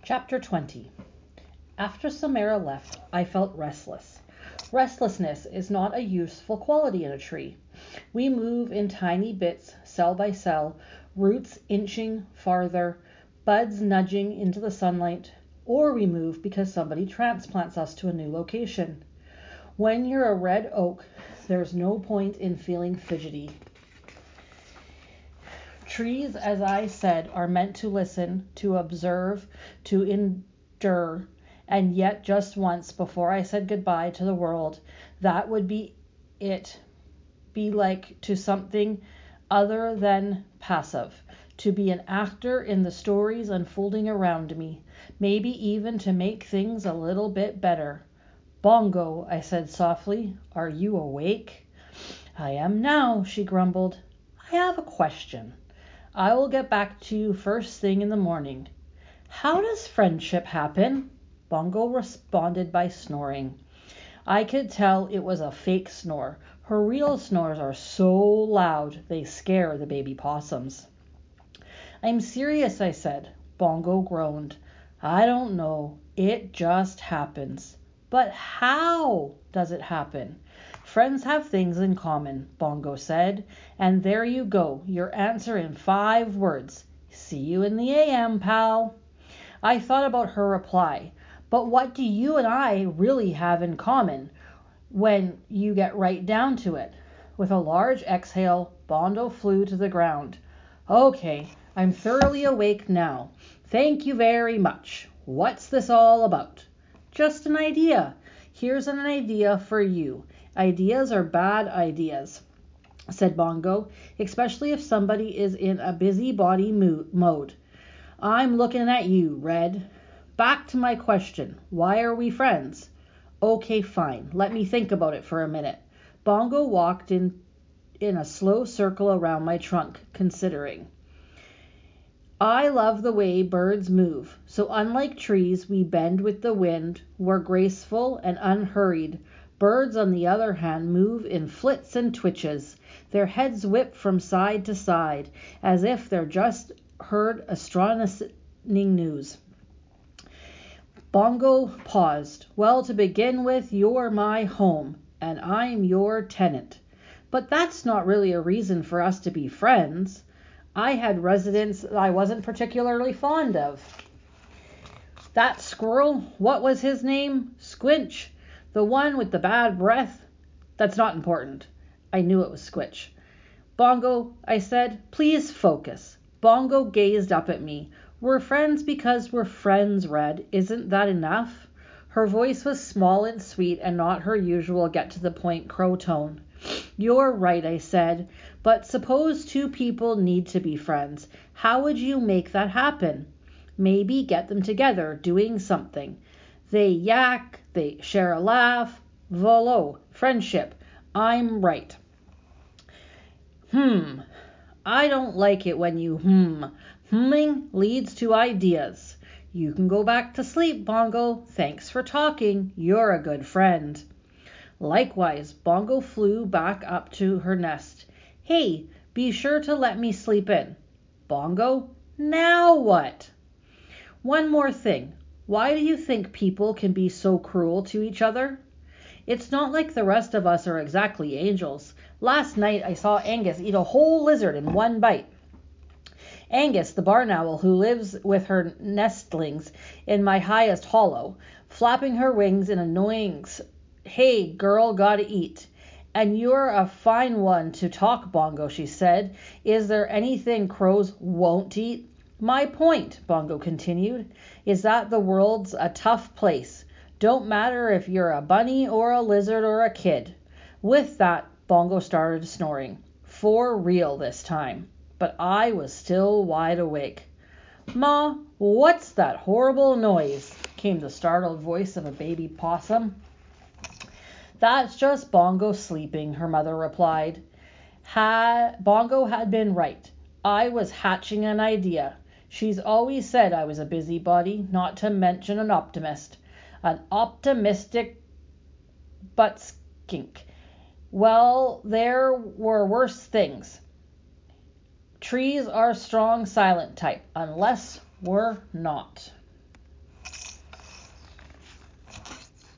Chapter 20. After Samara left, I felt restless. Restlessness is not a useful quality in a tree. We move in tiny bits, cell by cell, roots inching farther, buds nudging into the sunlight, or we move because somebody transplants us to a new location. When you're a red oak, there's no point in feeling fidgety. Trees, as I said, are meant to listen, to observe, to endure, and yet just once before I said goodbye to the world, that would be it. Be like to something other than passive, to be an actor in the stories unfolding around me, maybe even to make things a little bit better. Bongo, I said softly, are you awake? I am now, she grumbled. I have a question. I will get back to you first thing in the morning. How does friendship happen? Bongo responded by snoring. I could tell it was a fake snore. Her real snores are so loud they scare the baby possums. I'm serious, I said. Bongo groaned. I don't know. It just happens. But how does it happen? Friends have things in common, Bongo said. And there you go, your answer in 5 words. See you in the AM, pal. I thought about her reply. But what do you and I really have in common when you get right down to it? With a large exhale, Bongo flew to the ground. Okay, I'm thoroughly awake now. Thank you very much. What's this all about? Just an idea. Here's an idea for you. Ideas are bad ideas, said Bongo, especially if somebody is in a busybody mode. I'm looking at you, Red. Back to my question. Why are we friends? Okay, fine. Let me think about it for a minute. Bongo walked in a slow circle around my trunk, considering. I love the way birds move. So unlike trees, we bend with the wind. We're graceful and unhurried. Birds, on the other hand, move in flits and twitches. Their heads whip from side to side, as if they're just heard astonishing news. Bongo paused. Well, to begin with, you're my home, and I'm your tenant. But that's not really a reason for us to be friends. I had residents I wasn't particularly fond of. That squirrel, what was his name? Squinch. The one with the bad breath? That's not important. I knew it was Squitch. Bongo, I said, please focus. Bongo gazed up at me. We're friends because we're friends, Red. Isn't that enough? Her voice was small and sweet and not her usual get-to-the-point crow tone. You're right, I said. But suppose 2 people need to be friends. How would you make that happen? Maybe get them together doing something. They yak, they share a laugh. Volo, friendship. I'm right. I don't like it when you Humming leads to ideas. You can go back to sleep, Bongo. Thanks for talking. You're a good friend. Likewise, Bongo flew back up to her nest. Hey, be sure to let me sleep in. Bongo, now what? One more thing. Why do you think people can be so cruel to each other? It's not like the rest of us are exactly angels. Last night I saw Angus eat a whole lizard in one bite. Angus, the barn owl who lives with her nestlings in my highest hollow, flapping her wings in annoyance. Hey, girl, gotta eat. And you're a fine one to talk, Bongo, she said. Is there anything crows won't eat? My point, Bongo continued, is that the world's a tough place. Don't matter if you're a bunny or a lizard or a kid. With that, Bongo started snoring. For real this time. But I was still wide awake. Ma, what's that horrible noise? Came the startled voice of a baby possum. That's just Bongo sleeping, her mother replied. Bongo had been right. I was hatching an idea. She's always said I was a busybody, not to mention an optimist. An optimistic but skink. Well, there were worse things. Trees are strong, silent type, unless we're not.